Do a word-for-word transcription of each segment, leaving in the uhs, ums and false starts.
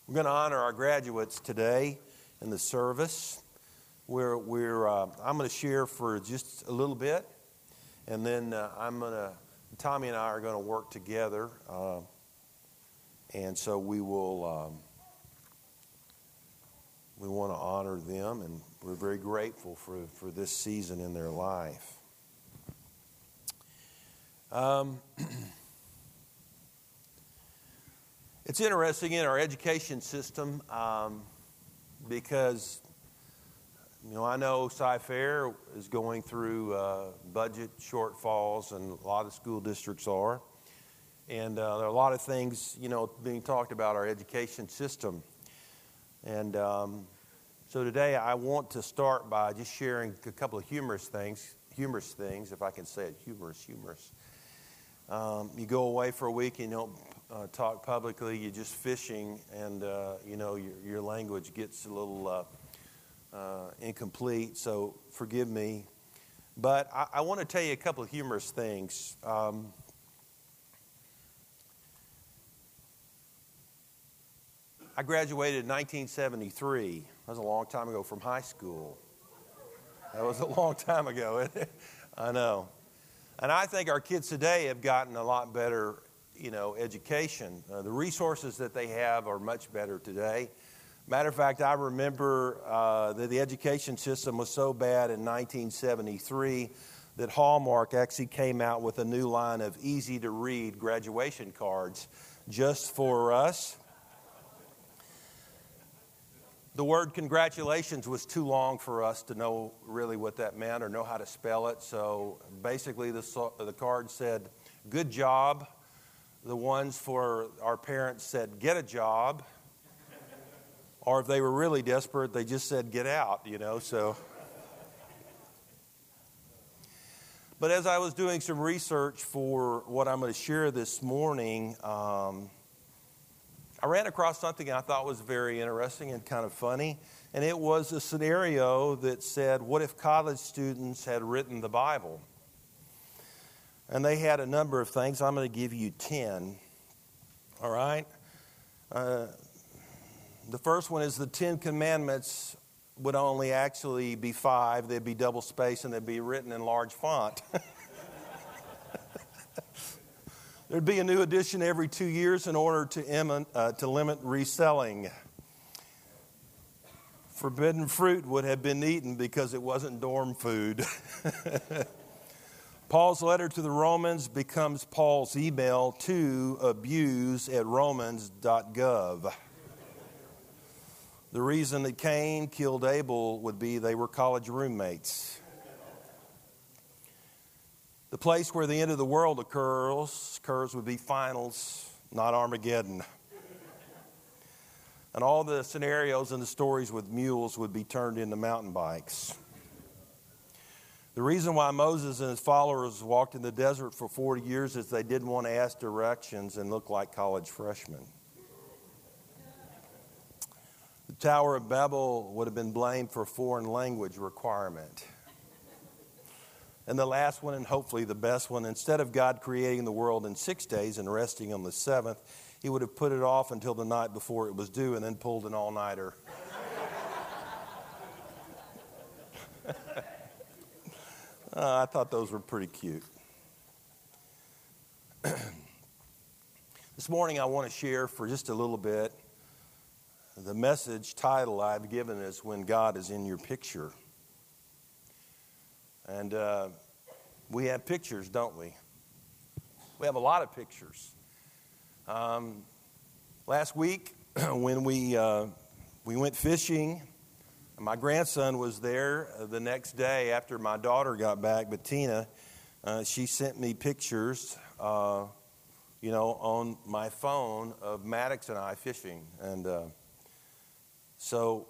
We're going to honor our graduates today in the service. We're, we're, uh, I'm going to share for just a little bit, and then uh, I'm going to, Tommy and I are going to work together, uh, and so we will, um, we want to honor them, and we're very grateful for, for this season in their life. Um, it's interesting in our education system um, because, you know, I know Cy-Fair is going through uh, budget shortfalls, and a lot of school districts are. And uh, there are a lot of things, you know, being talked about our education system. And um, so today I want to start by just sharing a couple of humorous things, humorous things, if I can say it, humorous, humorous. Um, you go away for a week and you don't uh, talk publicly, you're just fishing, and, uh, you know, your, your language gets a little uh, uh, incomplete, so forgive me. But I, I want to tell you a couple of humorous things. Um, I graduated in nineteen seventy-three. That was a long time ago from high school. That was a long time ago, isn't it? I know. And I think our kids today have gotten a lot better, you know, education. Uh, the resources that they have are much better today. Matter of fact, I remember uh, that the education system was so bad in nineteen seventy-three that Hallmark actually came out with a new line of easy-to-read graduation cards just for us. The word congratulations was too long for us to know really what that meant or know how to spell it. So basically the, the card said, good job. The ones for our parents said, get a job. Or if they were really desperate, they just said, get out, you know. So, but as I was doing some research for what I'm going to share this morning, um, I ran across something I thought was very interesting and kind of funny, and it was a scenario that said, what if college students had written the Bible? And they had a number of things. I'm going to give you ten, all right? Uh, the first one is the Ten Commandments would only actually be five. They'd be double-spaced, and they'd be written in large font. There'd be a new edition every two years in order to, em- uh, to limit reselling. Forbidden fruit would have been eaten because it wasn't dorm food. Paul's letter to the Romans becomes Paul's email to abuse at romans dot gov. The reason that Cain killed Abel would be they were college roommates. The place where the end of the world occurs, occurs would be finals, not Armageddon. And all the scenarios and the stories with mules would be turned into mountain bikes. The reason why Moses and his followers walked in the desert for forty years is they didn't want to ask directions and look like college freshmen. The Tower of Babel would have been blamed for foreign language requirement. And the last one, and hopefully the best one, instead of God creating the world in six days and resting on the seventh, he would have put it off until the night before it was due and then pulled an all-nighter. uh, I thought those were pretty cute. This morning I want to share for just a little bit. The message title I've given is When God is in Your Picture. And uh, we have pictures, don't we? We have a lot of pictures. Um, last week, when we uh, we went fishing, my grandson was there the next day after my daughter got back, Bettina. Uh, she sent me pictures, uh, you know, on my phone of Maddox and I fishing. And uh, so...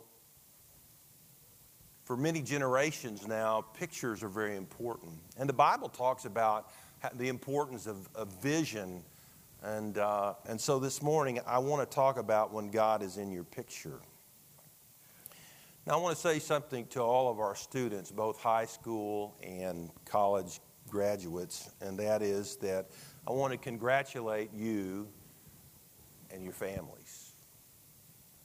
For many generations now, pictures are very important. And the Bible talks about the importance of, of vision. And, uh, and so this morning, I want to talk about when God is in your picture. Now, I want to say something to all of our students, both high school and college graduates, and that is that I want to congratulate you and your families.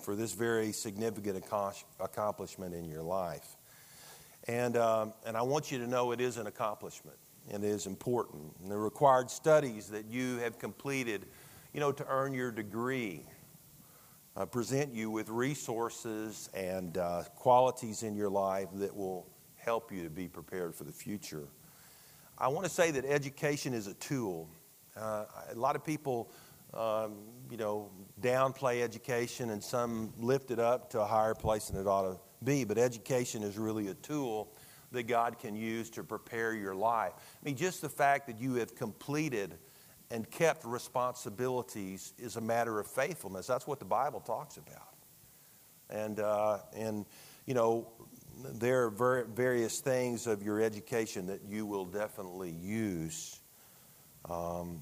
for this very significant accomplishment in your life. And, um, and I want you to know it is an accomplishment, and it is important. And the required studies that you have completed, you know, to earn your degree, uh, present you with resources and uh, qualities in your life that will help you to be prepared for the future. I want to say that education is a tool. Uh, a lot of people, um, you know, downplay education, and some lift it up to a higher place than it ought to be. But education is really a tool that God can use to prepare your life. I mean, just the fact that you have completed and kept responsibilities is a matter of faithfulness. That's what the Bible talks about. And, uh, and you know, there are ver- various things of your education that you will definitely use. Um,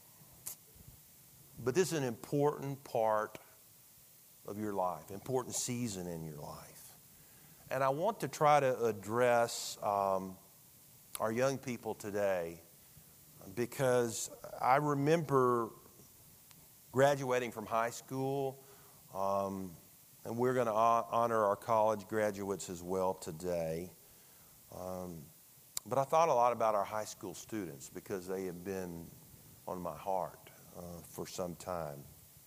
but this is an important part of your life, important season in your life. And I want to try to address um, our young people today, because I remember graduating from high school, um, and we're going to honor our college graduates as well today. Um, but I thought a lot about our high school students because they have been on my heart uh, for some time.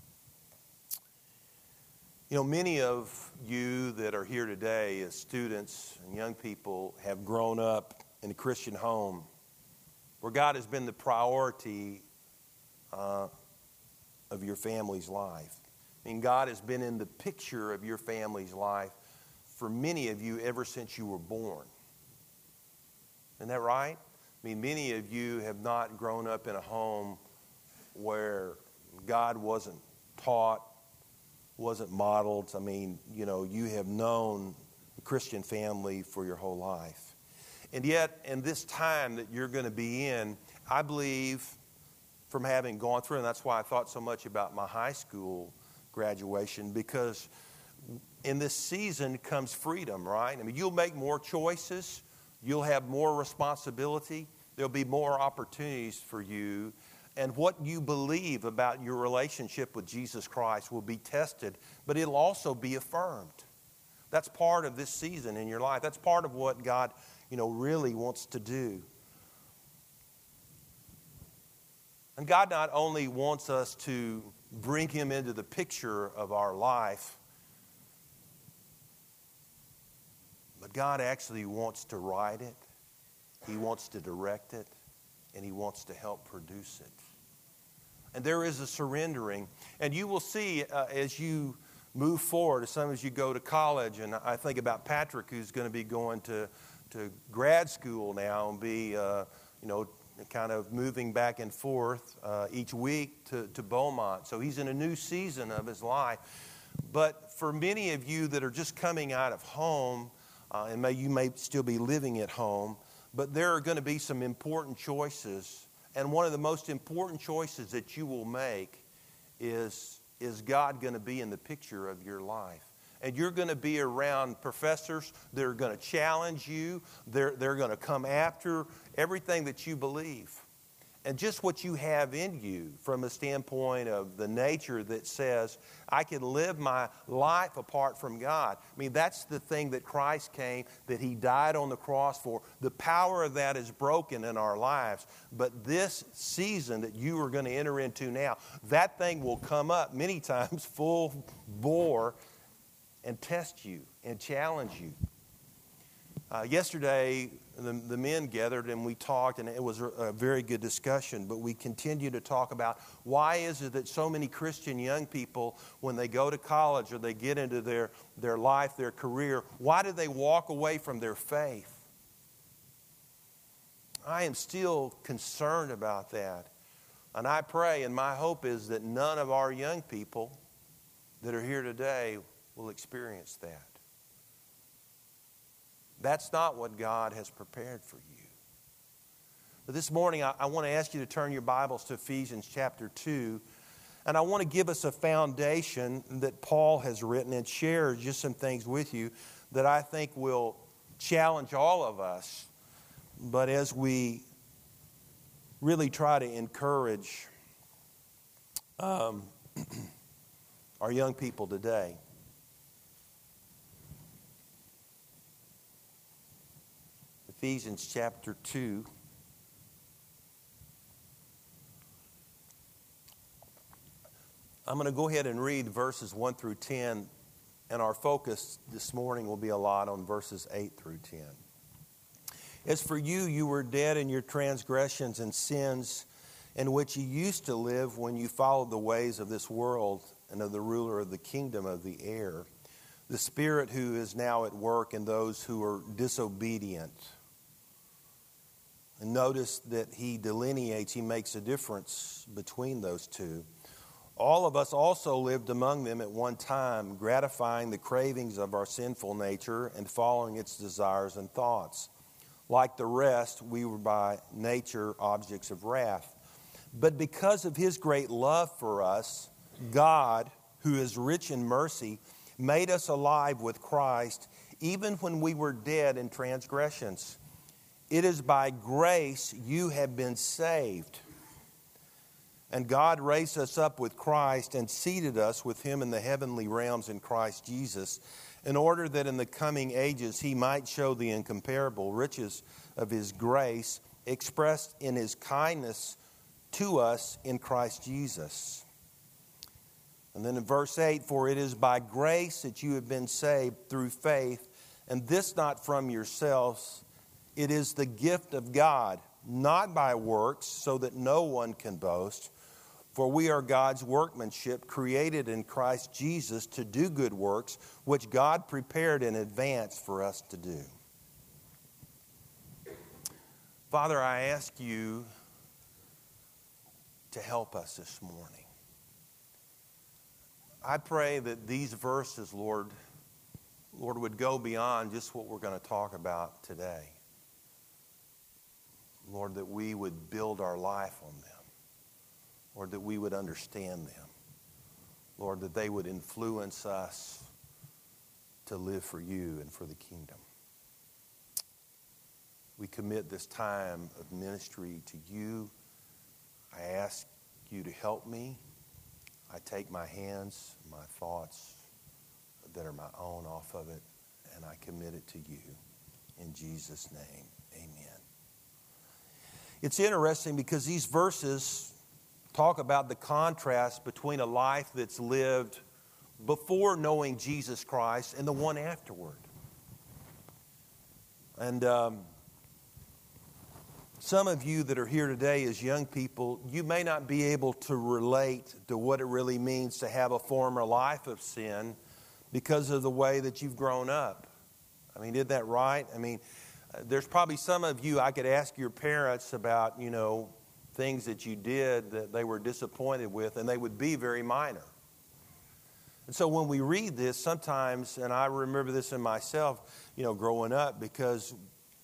You know, many of you that are here today as students and young people have grown up in a Christian home where God has been the priority uh, of your family's life. I mean, God has been in the picture of your family's life for many of you ever since you were born. Isn't that right? I mean, many of you have not grown up in a home where God wasn't taught, wasn't modeled. I mean, you know, you have known a Christian family for your whole life. And yet, in this time that you're going to be in, I believe, from having gone through, and that's why I thought so much about my high school graduation, because in this season comes freedom, right? I mean, you'll make more choices. You'll have more responsibility. There'll be more opportunities for you. And what you believe about your relationship with Jesus Christ will be tested, but it'll also be affirmed. That's part of this season in your life. That's part of what God, you know, really wants to do. And God not only wants us to bring Him into the picture of our life, but God actually wants to write it. He wants to direct it. And He wants to help produce it. And there is a surrendering. And you will see uh, as you move forward, as some as you go to college, and I think about Patrick, who's going to be going to, to grad school now and be, uh, you know, kind of moving back and forth uh, each week to, to Beaumont. So he's in a new season of his life. But for many of you that are just coming out of home, uh, and may, you may still be living at home, but there are going to be some important choices. And one of the most important choices that you will make is, is God going to be in the picture of your life? And you're going to be around professors that are going to challenge you. They're, they're going to come after everything that you believe. And just what you have in you from a standpoint of the nature that says, I can live my life apart from God. I mean, that's the thing that Christ came, that He died on the cross for. The power of that is broken in our lives. But this season that you are going to enter into now, that thing will come up many times full bore and test you and challenge you. Uh, yesterday, the, the men gathered and we talked, and it was a, a very good discussion, but we continue to talk about why is it that so many Christian young people, when they go to college or they get into their, their life, their career, why do they walk away from their faith? I am still concerned about that. And I pray, and my hope is that none of our young people that are here today will experience that. That's not what God has prepared for you. But this morning, I, I want to ask you to turn your Bibles to Ephesians chapter two. And I want to give us a foundation that Paul has written and share just some things with you that I think will challenge all of us. But as we really try to encourage um, our young people today. Ephesians chapter two. I'm going to go ahead and read verses one through ten, and our focus this morning will be a lot on verses eight through ten. As for you, you were dead in your transgressions and sins, in which you used to live when you followed the ways of this world and of the ruler of the kingdom of the air, the spirit who is now at work in those who are disobedient. And notice that he delineates, he makes a difference between those two. All of us also lived among them at one time, gratifying the cravings of our sinful nature and following its desires and thoughts. Like the rest, we were by nature objects of wrath. But because of his great love for us, God, who is rich in mercy, made us alive with Christ, even when we were dead in transgressions. It is by grace you have been saved. And God raised us up with Christ and seated us with him in the heavenly realms in Christ Jesus, in order that in the coming ages he might show the incomparable riches of his grace expressed in his kindness to us in Christ Jesus. And then in verse eight, for it is by grace that you have been saved through faith, and this not from yourselves. It is the gift of God, not by works, so that no one can boast. For we are God's workmanship, created in Christ Jesus to do good works, which God prepared in advance for us to do. Father, I ask you to help us this morning. I pray that these verses, Lord, Lord, would go beyond just what we're going to talk about today. Lord, that we would build our life on them. Lord, that we would understand them. Lord, that they would influence us to live for you and for the kingdom. We commit this time of ministry to you. I ask you to help me. I take my hands, my thoughts that are my own off of it, and I commit it to you. In Jesus' name, amen. It's interesting because these verses talk about the contrast between a life that's lived before knowing Jesus Christ and the one afterward. And um, some of you that are here today as young people, you may not be able to relate to what it really means to have a former life of sin because of the way that you've grown up. I mean, isn't that right? I mean, there's probably some of you, I could ask your parents about, you know, things that you did that they were disappointed with, and they would be very minor. And so when we read this, sometimes, and I remember this in myself, you know, growing up, because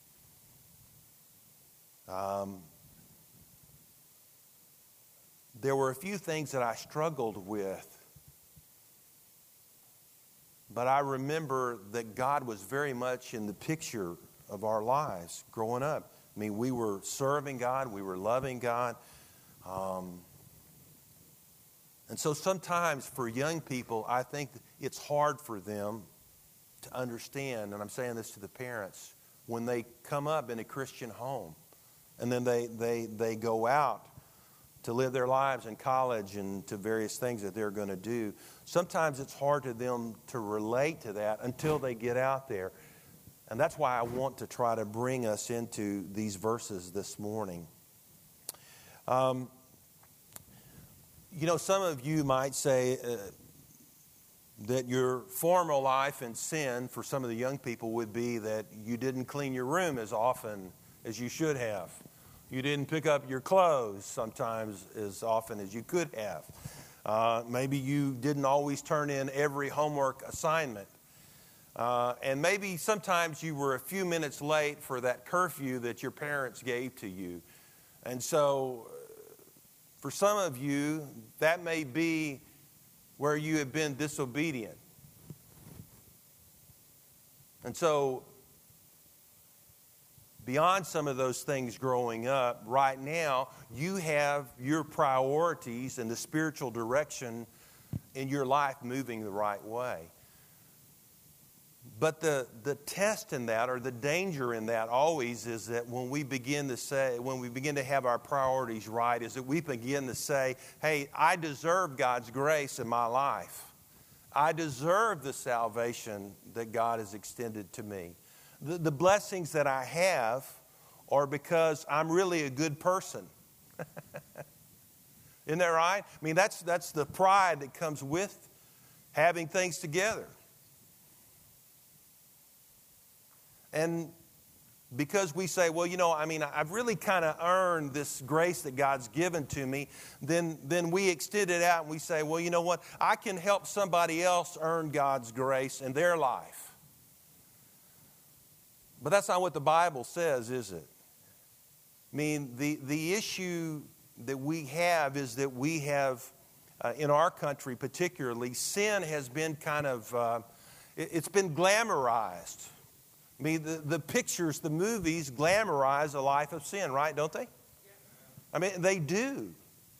um, there were a few things that I struggled with, but I remember that God was very much in the picture of our lives growing up. I mean, we were serving God, we were loving God. Um, and so sometimes for young people, I think it's hard for them to understand, and I'm saying this to the parents, when they come up in a Christian home and then they, they, they go out to live their lives in college and to various things that they're going to do. Sometimes it's hard to them to relate to that until they get out there. And that's why I want to try to bring us into these verses this morning. Um, you know, some of you might say uh, that your former life in sin for some of the young people would be that you didn't clean your room as often as you should have. You didn't pick up your clothes sometimes as often as you could have. Uh, maybe you didn't always turn in every homework assignment. Uh, and maybe sometimes you were a few minutes late for that curfew that your parents gave to you. And so for some of you, that may be where you have been disobedient. And so beyond some of those things growing up, right now you have your priorities and the spiritual direction in your life moving the right way. But the, the test in that, or the danger in that always, is that when we begin to say, when we begin to have our priorities right, is that we begin to say, hey, I deserve God's grace in my life. I deserve the salvation that God has extended to me. The, the blessings that I have are because I'm really a good person. Isn't that right? I mean, that's, that's the pride that comes with having things together. And because we say, well, you know, I mean, I've really kind of earned this grace that God's given to me, then, then we extend it out and we say, well, you know what? I can help somebody else earn God's grace in their life. But that's not what the Bible says, is it? I mean, the, the issue that we have is that we have, uh, in our country particularly, sin has been kind of, uh, it, it's been glamorized. I mean, the, the pictures, the movies glamorize a life of sin, right? Don't they? I mean, they do.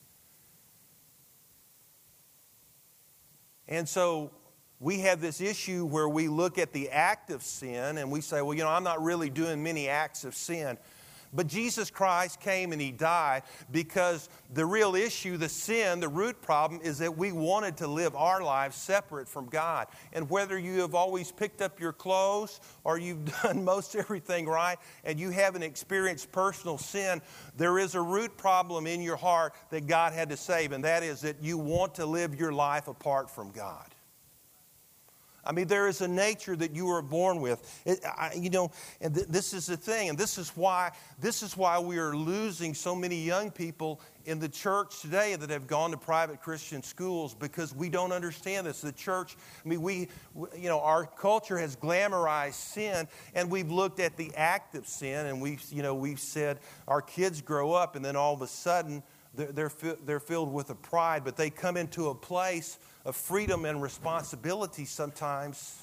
And so we have this issue where we look at the act of sin and we say, well, you know, I'm not really doing many acts of sin. But Jesus Christ came and He died because the real issue, the sin, the root problem is that we wanted to live our lives separate from God. And whether you have always picked up your clothes or you've done most everything right and you haven't experienced personal sin, there is a root problem in your heart that God had to save, and that is that you want to live your life apart from God. I mean, there is a nature that you were born with. It, I, you know, and th- this is the thing, and this is why this is why we are losing so many young people in the church today that have gone to private Christian schools because we don't understand this. The church, I mean, we, you know, our culture has glamorized sin, and we've looked at the act of sin, and we've, you know, we've said our kids grow up, and then all of a sudden they're they're, they're filled with a pride, but they come into a place of freedom and responsibility sometimes,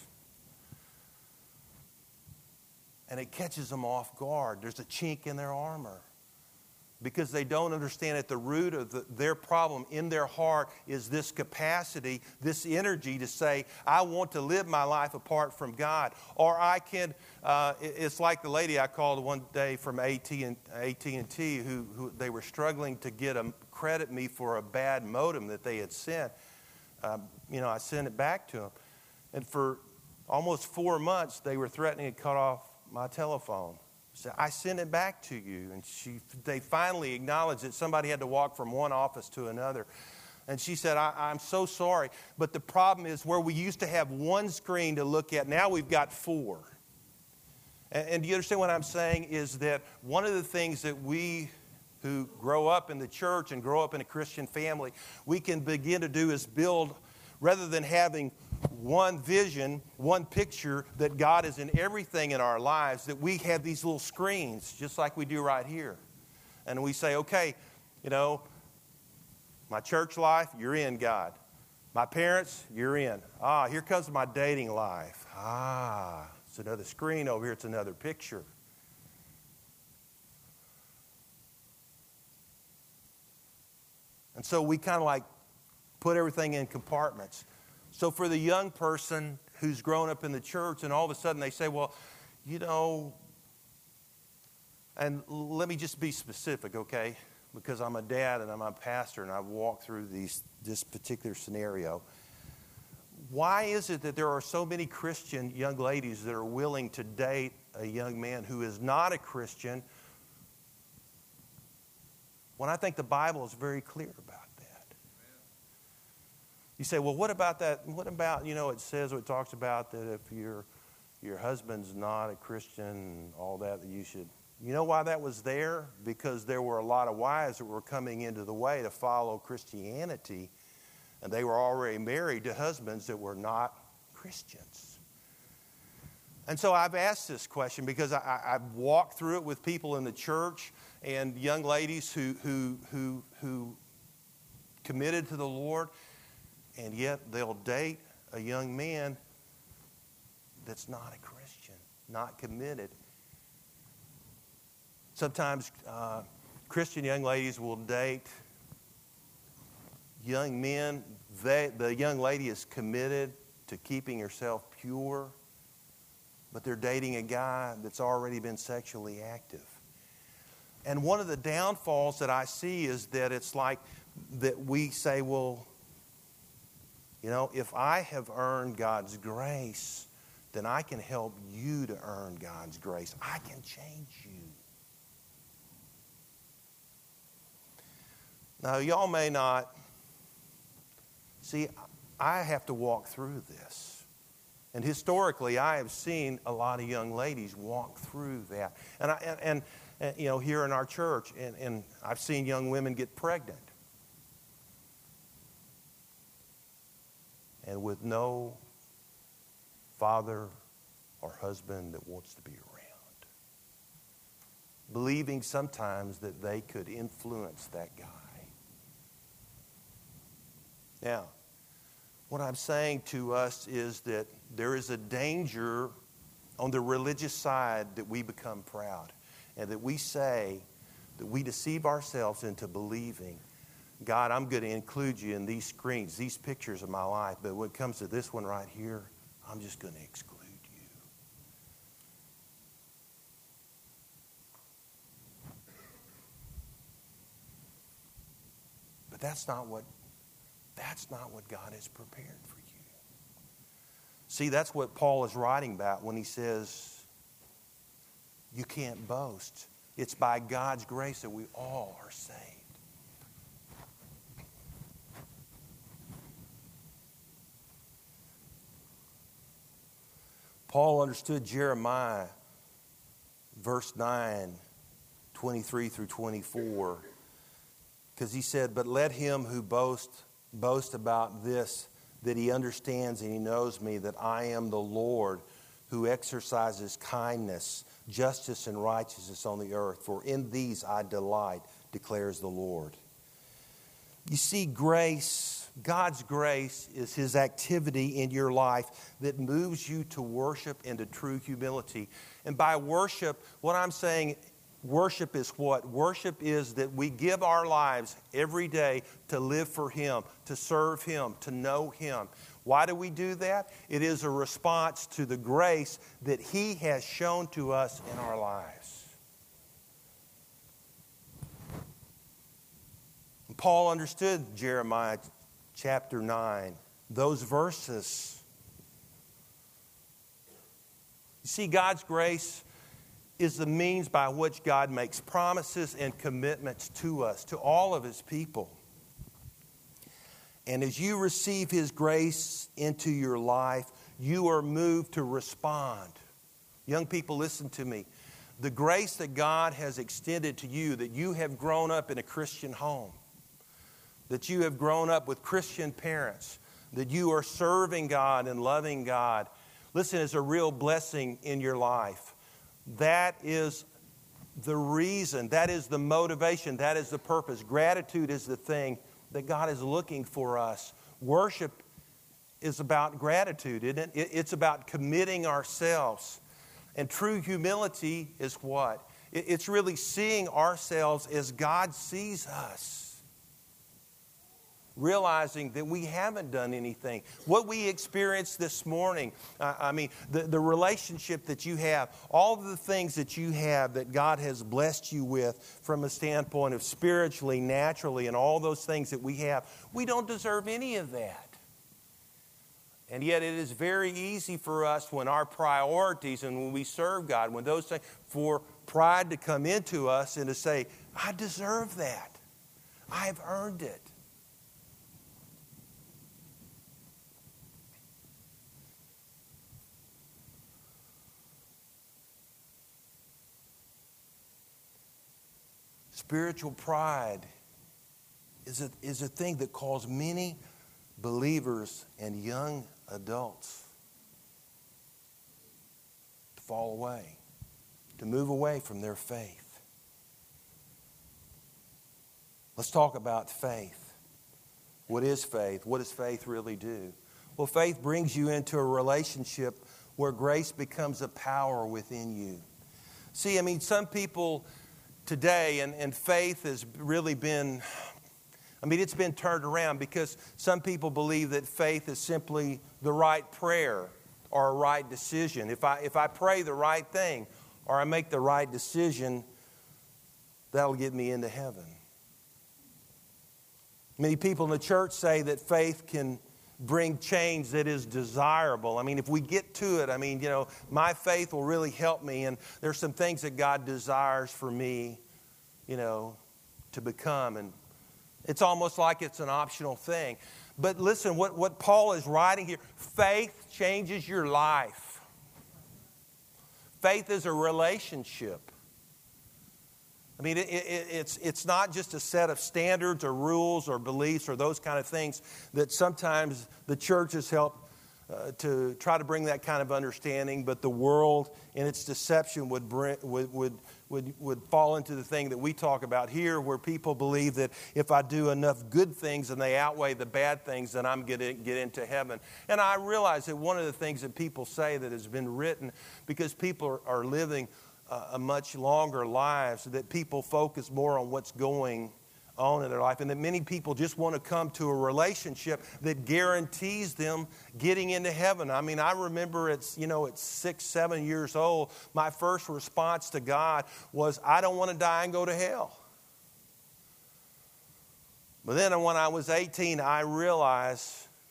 and it catches them off guard. There's a chink in their armor because they don't understand at the root of the, their problem in their heart is this capacity, this energy to say, I want to live my life apart from God. Or I can, uh, it's like the lady I called one day from A T and T who, who they were struggling to get a credit me for a bad modem that they had sent. Um, you know, I sent it back to them. And for almost four months, they were threatening to cut off my telephone. So I sent it back to you. And she, they finally acknowledged that somebody had to walk from one office to another. And she said, I, I'm so sorry. But the problem is where we used to have one screen to look at, now we've got four. And, and do you understand what I'm saying? Is that one of the things that we who grow up in the church and grow up in a Christian family, we can begin to do is build, rather than having one vision, one picture that God is in everything in our lives, that we have these little screens, just like we do right here. And we say, okay, you know, my church life, you're in, God. My parents, you're in. Ah, here comes my dating life. Ah, it's another screen over here, it's another picture. And so we kind of like put everything in compartments. So for the young person who's grown up in the church and all of a sudden they say, well, you know, and let me just be specific, okay? Because I'm a dad and I'm a pastor and I've walked through these, this particular scenario. Why is it that there are so many Christian young ladies that are willing to date a young man who is not a Christian when I think the Bible is very clear about that? You say, well, what about that? What about, you know, it says, it talks about that if your your husband's not a Christian and all that, that you should. You know why that was there? Because there were a lot of wives that were coming into the way to follow Christianity, and they were already married to husbands that were not Christians. And so I've asked this question because I, I've walked through it with people in the church and young ladies who, who, who, who committed to the Lord, and yet they'll date a young man that's not a Christian, not committed. Sometimes uh, Christian young ladies will date young men. They, the young lady is committed to keeping herself pure. but they're dating a guy that's already been sexually active. And one of the downfalls that I see is that it's like that we say, well, you know, if I have earned God's grace, then I can help you to earn God's grace. I can change you. Now, y'all may not. See, I have to walk through this. And historically, I have seen a lot of young ladies walk through that. And, I, and, and, and you know, here in our church, and, and I've seen young women get pregnant. And with no father or husband that wants to be around. Believing sometimes that they could influence that guy. Now, what I'm saying to us is that there is a danger on the religious side that we become proud. And that we say, that we deceive ourselves into believing, God, I'm going to include you in these screens, these pictures of my life. But when it comes to this one right here, I'm just going to exclude you. But that's not what That's not what God has prepared for you. See, that's what Paul is writing about when he says, you can't boast. It's by God's grace that we all are saved. Paul understood Jeremiah, verse nine, twenty-three through twenty-four, because he said, but let him who boasts boast about this, that he understands and he knows me, that I am the Lord who exercises kindness, justice, and righteousness on the earth. For in these I delight, declares the Lord. You see, grace, God's grace is His activity in your life that moves you to worship and to true humility. And by worship, what I'm saying, worship is what? Worship is that we give our lives every day to live for Him, to serve Him, to know Him. Why do we do that? It is a response to the grace that He has shown to us in our lives. Paul understood Jeremiah chapter nine, those verses. You see, God's grace is the means by which God makes promises and commitments to us, to all of His people. And as you receive His grace into your life, you are moved to respond. Young people, listen to me. The grace that God has extended to you, that you have grown up in a Christian home, that you have grown up with Christian parents, that you are serving God and loving God, listen, is a real blessing in your life. That is the reason, that is the motivation, that is the purpose. Gratitude is the thing that God is looking for us. Worship is about gratitude, isn't it? It's about committing ourselves. And true humility is what? It's really seeing ourselves as God sees us. Realizing that we haven't done anything. What we experienced this morning, uh, I mean, the, the relationship that you have, all of the things that you have that God has blessed you with from a standpoint of spiritually, naturally, and all those things that we have, we don't deserve any of that. And yet it is very easy for us when our priorities and when we serve God, when those things, for pride to come into us and to say, I deserve that. I have earned it. Spiritual pride is a, is a thing that caused many believers and young adults to fall away, to move away from their faith. Let's talk about faith. What is faith? What does faith really do? Well, faith brings you into a relationship where grace becomes a power within you. See, I mean, some people today, and, and faith has really been, I mean, it's been turned around because some people believe that faith is simply the right prayer or a right decision. If I, if I pray the right thing or I make the right decision, that'll get me into heaven. Many people in the church say that faith can bring change that is desirable. I mean, if we get to it, I mean, you know, my faith will really help me, and there's some things that God desires for me, you know, to become, and it's almost like it's an optional thing. But listen, what, what Paul is writing here, faith changes your life. Faith is a relationship. I mean, it, it, it's, it's not just a set of standards or rules or beliefs or those kind of things that sometimes the churches help uh, to try to bring that kind of understanding, but the world in its deception would, bring, would, would, would, would fall into the thing that we talk about here, where people believe that if I do enough good things and they outweigh the bad things, then I'm going to get into heaven. And I realize that one of the things that people say that has been written, because people are, are living uh, a much longer lives, that people focus more on what's going on in their life, and that many people just want to come to a relationship that guarantees them getting into heaven. I mean, I remember it's, you know, at six, seven years old, my first response to God was, I don't want to die and go to hell. But then when I was eighteen, I realized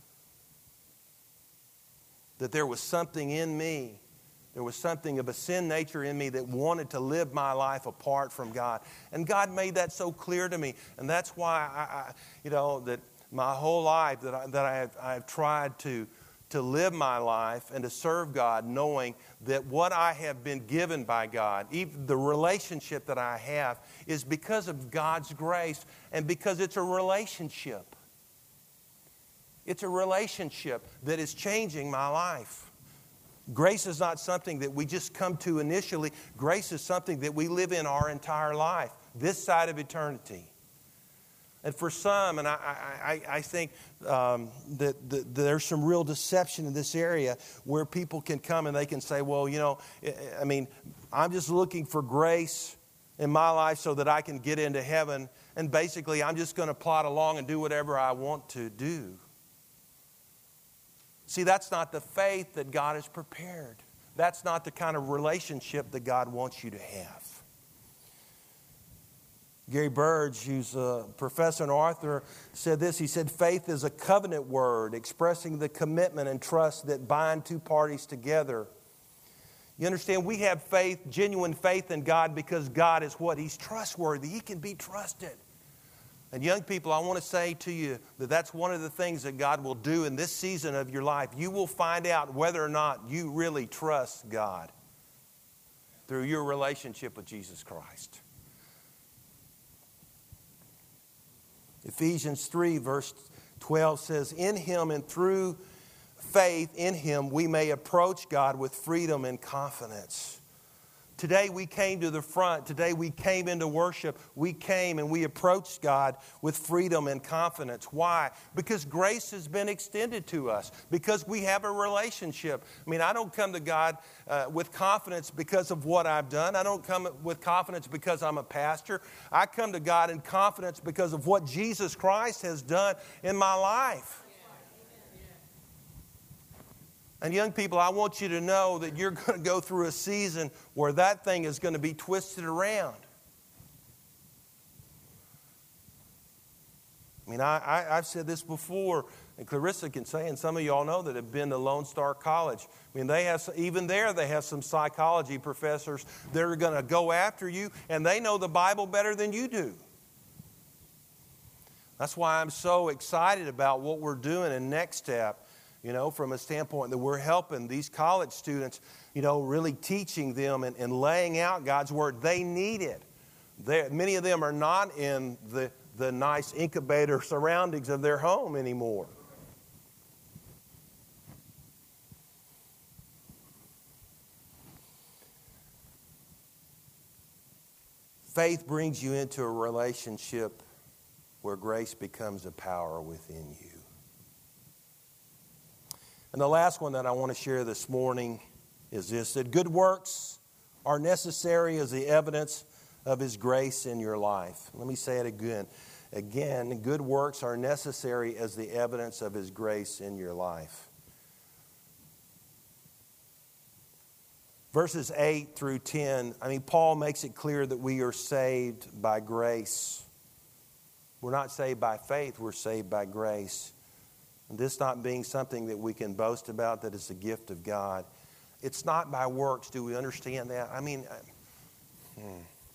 that there was something in me. There was something of a sin nature in me that wanted to live my life apart from God. And God made that so clear to me. And that's why, I, I you know, that my whole life that I, that I have, I have tried to, to live my life and to serve God, knowing that what I have been given by God, even the relationship that I have, is because of God's grace and because it's a relationship. It's a relationship that is changing my life. Grace is not something that we just come to initially. Grace is something that we live in our entire life, this side of eternity. And for some, and I, I, I think um, that, that there's some real deception in this area where people can come and they can say, well, you know, I mean, I'm just looking for grace in my life so that I can get into heaven. And basically, I'm just going to plod along and do whatever I want to do. See, that's not the faith that God has prepared. That's not the kind of relationship that God wants you to have. Gary Burge, who's a professor and author, said this. He said, faith is a covenant word expressing the commitment and trust that bind two parties together. You understand, we have faith, genuine faith in God because God is what? He's trustworthy. He can be trusted. And young people, I want to say to you that that's one of the things that God will do in this season of your life. You will find out whether or not you really trust God through your relationship with Jesus Christ. Ephesians three verse twelve says, in Him and through faith in Him we may approach God with freedom and confidence. Today we came to the front. Today we came into worship. We came and we approached God with freedom and confidence. Why? Because grace has been extended to us. Because we have a relationship. I mean, I don't come to God uh, with confidence because of what I've done. I don't come with confidence because I'm a pastor. I come to God in confidence because of what Jesus Christ has done in my life. And young people, I want you to know that you're going to go through a season where that thing is going to be twisted around. I mean, I, I, I've said this before, and Clarissa can say, and some of you all know that have been to Lone Star College. I mean, they have, even there, they have some psychology professors that are going to go after you, and they know the Bible better than you do. That's why I'm so excited about what we're doing in Next Step. You know, from a standpoint that we're helping these college students, you know, really teaching them and, and laying out God's Word. They need it. They're, many of them are not in the, the nice incubator surroundings of their home anymore. Faith brings you into a relationship where grace becomes a power within you. And the last one that I want to share this morning is this, that good works are necessary as the evidence of His grace in your life. Let me say it again. Again, good works are necessary as the evidence of His grace in your life. Verses eight through ten, I mean, Paul makes it clear that we are saved by grace. We're not saved by faith, we're saved by grace. And this not being something that we can boast about, that is a gift of God. It's not by works. Do we understand that? I mean, hmm.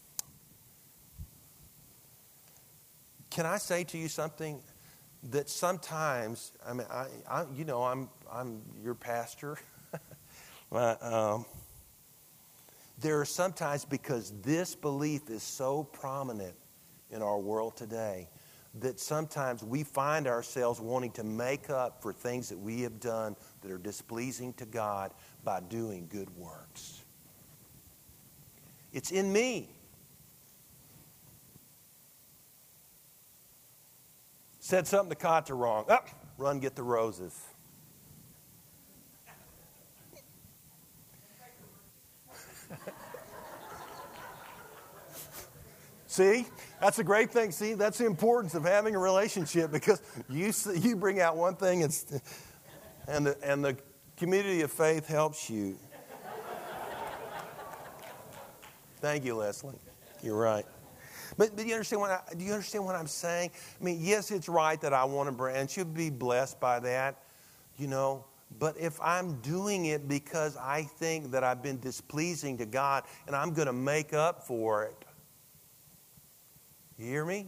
Can I say to you something? That sometimes, I mean, I, I you know, I'm I'm your pastor. but, um, there are sometimes, because this belief is so prominent in our world today, that sometimes we find ourselves wanting to make up for things that we have done that are displeasing to God by doing good works. It's in me. Said something to Kanta wrong. Up, oh, run get the roses. See, that's a great thing. See, that's the importance of having a relationship, because you you bring out one thing, and and the, and the community of faith helps you. Thank you, Leslie. You're right. But, but you understand what I, do you understand what I'm saying? I mean, yes, it's right that I want to bring, and should be blessed by that, you know. But if I'm doing it because I think that I've been displeasing to God and I'm going to make up for it, you hear me?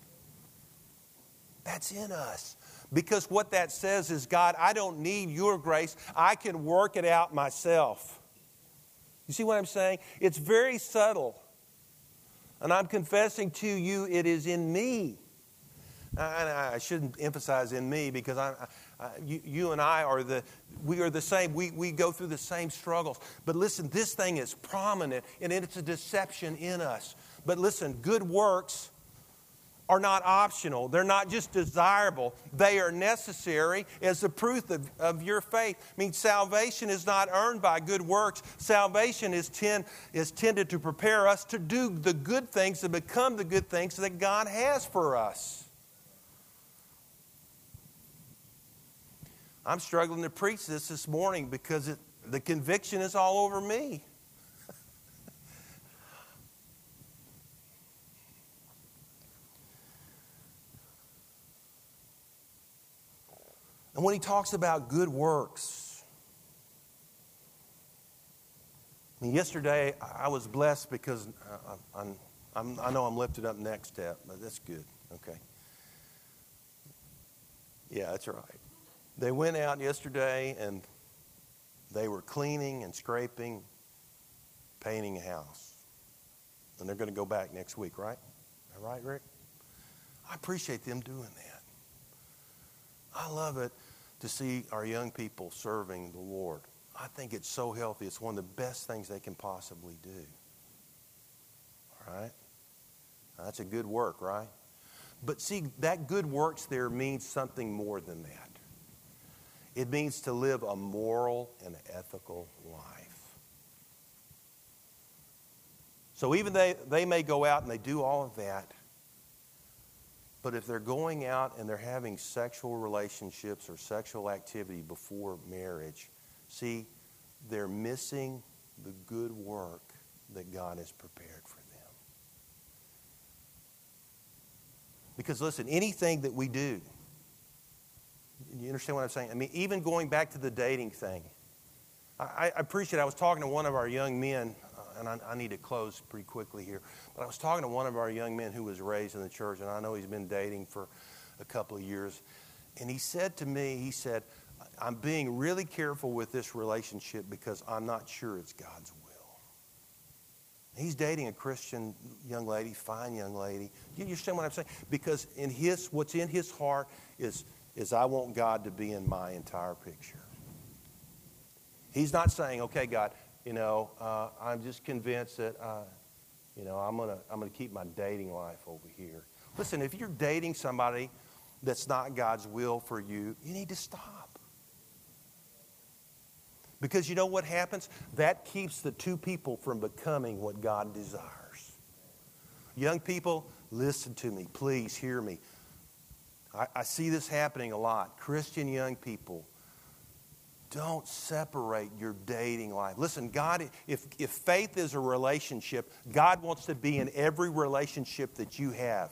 That's in us. Because what that says is, God, I don't need your grace. I can work it out myself. You see what I'm saying? It's very subtle. And I'm confessing to you, it is in me. I, I shouldn't emphasize in me, because I, I, you, you and I are the, we are the same. We, we go through the same struggles. But listen, this thing is prominent, and it's a deception in us. But listen, good works are not optional. They're not just desirable. They are necessary as the proof of, of your faith. I mean, salvation is not earned by good works. Salvation is, tend, is tended to prepare us to do the good things, to become the good things that God has for us. I'm struggling to preach this this morning because it, the conviction is all over me. And when he talks about good works, I mean, yesterday I was blessed because I, I'm, I'm, I know I'm lifted up next step, but that's good. Okay. Yeah, that's right. They went out yesterday and they were cleaning and scraping, painting a house. And they're going to go back next week, right? Am I right, Rick? I appreciate them doing that. I love it to see our young people serving the Lord. I think it's so healthy. It's one of the best things they can possibly do. All right? That's a good work, right? But see, that good works there means something more than that. It means to live a moral and ethical life. So even they, they may go out and they do all of that, but if they're going out and they're having sexual relationships or sexual activity before marriage, see, they're missing the good work that God has prepared for them. Because listen, anything that we do, you understand what I'm saying? I mean, even going back to the dating thing, I, I appreciate, I was talking to one of our young men, uh, and I, I need to close pretty quickly here, but I was talking to one of our young men who was raised in the church, and I know he's been dating for a couple of years, and he said to me, he said, I'm being really careful with this relationship because I'm not sure it's God's will. He's dating a Christian young lady, fine young lady. You understand what I'm saying? Because in his, what's in his heart is, is I want God to be in my entire picture. He's not saying, okay, God, you know, uh, I'm just convinced that, uh, you know, I'm gonna I'm gonna keep my dating life over here. Listen, if you're dating somebody that's not God's will for you, you need to stop. Because you know what happens? That keeps the two people from becoming what God desires. Young people, listen to me. Please hear me. I, I see this happening a lot. Christian young people don't separate your dating life. Listen, God, if, if faith is a relationship, God wants to be in every relationship that you have.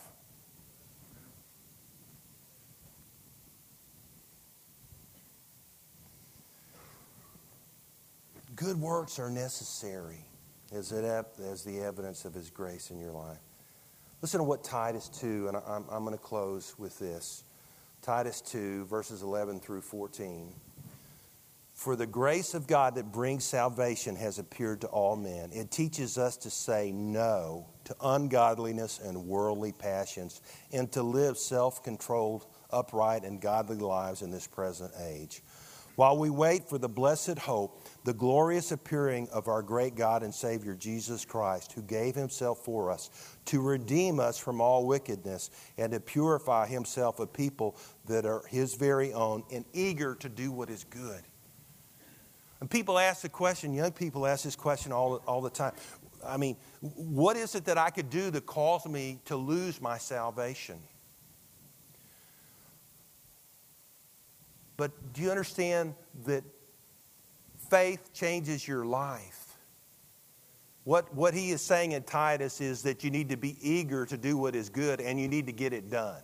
Good works are necessary as, it, as the evidence of His grace in your life. Listen to what Titus two, and I'm, I'm going to close with this. Titus two, verses eleven through fourteen. For the grace of God that brings salvation has appeared to all men. It teaches us to say no to ungodliness and worldly passions, and to live self-controlled, upright, and godly lives in this present age, while we wait for the blessed hope, the glorious appearing of our great God and Savior, Jesus Christ, who gave Himself for us to redeem us from all wickedness and to purify Himself a people that are His very own and eager to do what is good. And people ask the question, young people ask this question all, all the time. I mean, what is it that I could do that cause me to lose my salvation? But do you understand that faith changes your life? What, what he is saying in Titus is that you need to be eager to do what is good and you need to get it done.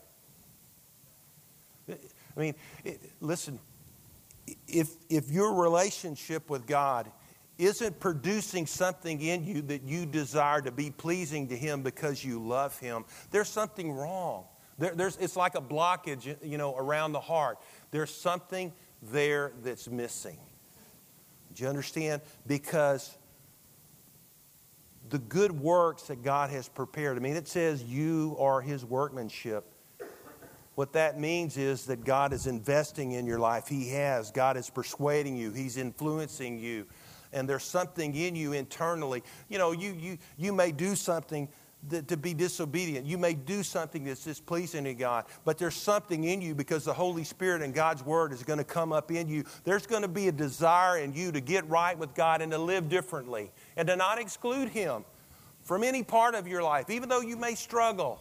I mean, it, listen, if, if your relationship with God isn't producing something in you that you desire to be pleasing to Him because you love Him, there's something wrong. There, there's, it's like a blockage, you know, around the heart. There's something there that's missing. Do you understand? Because the good works that God has prepared, I mean, it says you are His workmanship. What that means is that God is investing in your life. He has. God is persuading you. He's influencing you. And there's something in you internally. You know, you, you, you may do something that, to be disobedient. You may do something that's displeasing to God. But there's something in you because the Holy Spirit and God's Word is going to come up in you. There's going to be a desire in you to get right with God and to live differently. And to not exclude Him from any part of your life, even though you may struggle.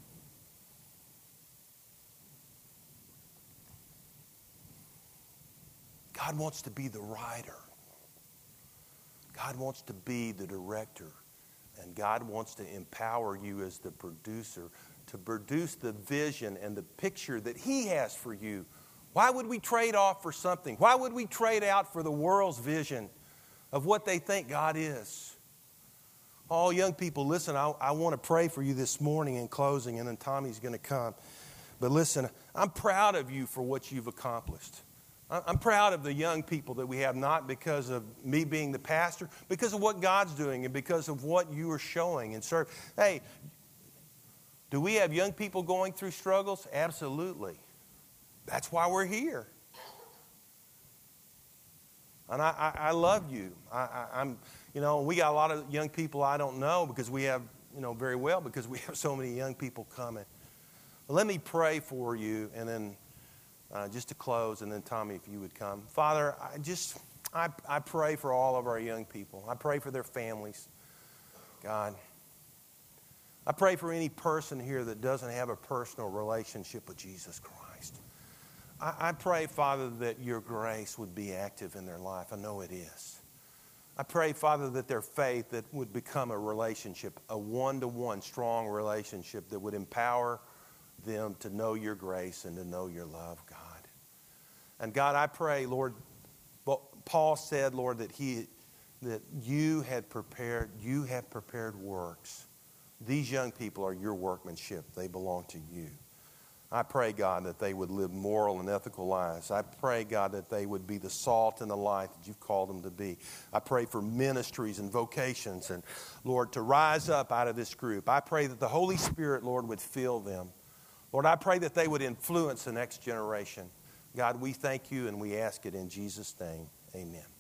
God wants to be the writer. God wants to be the director. And God wants to empower you as the producer to produce the vision and the picture that He has for you. Why would we trade off for something? Why would we trade out for the world's vision of what they think God is? All young people, listen, I, I want to pray for you this morning in closing, and then Tommy's going to come. But listen, I'm proud of you for what you've accomplished. I'm proud of the young people that we have, not because of me being the pastor, because of what God's doing and because of what you are showing and serving. Hey, do we have young people going through struggles? Absolutely. That's why we're here. And I, I, I love you. I, I, I'm, you know, we got a lot of young people I don't know because we have, you know, very well because we have so many young people coming. But let me pray for you, and then Uh, just to close, and then Tommy, if you would come. Father, I just, I, I pray for all of our young people. I pray for their families. God, I pray for any person here that doesn't have a personal relationship with Jesus Christ. I, I pray, Father, that your grace would be active in their life. I know it is. I pray, Father, that their faith that would become a relationship, a one-to-one strong relationship that would empower them to know your grace and to know your love, God. And God, I pray, Lord, Paul said, Lord, that he, that you had prepared, you have prepared works. These young people are your workmanship. They belong to you. I pray, God, that they would live moral and ethical lives. I pray, God, that they would be the salt and the light that you've called them to be. I pray for ministries and vocations and, Lord, to rise up out of this group. I pray that the Holy Spirit, Lord, would fill them. Lord, I pray that they would influence the next generation. God, we thank you and we ask it in Jesus' name. Amen.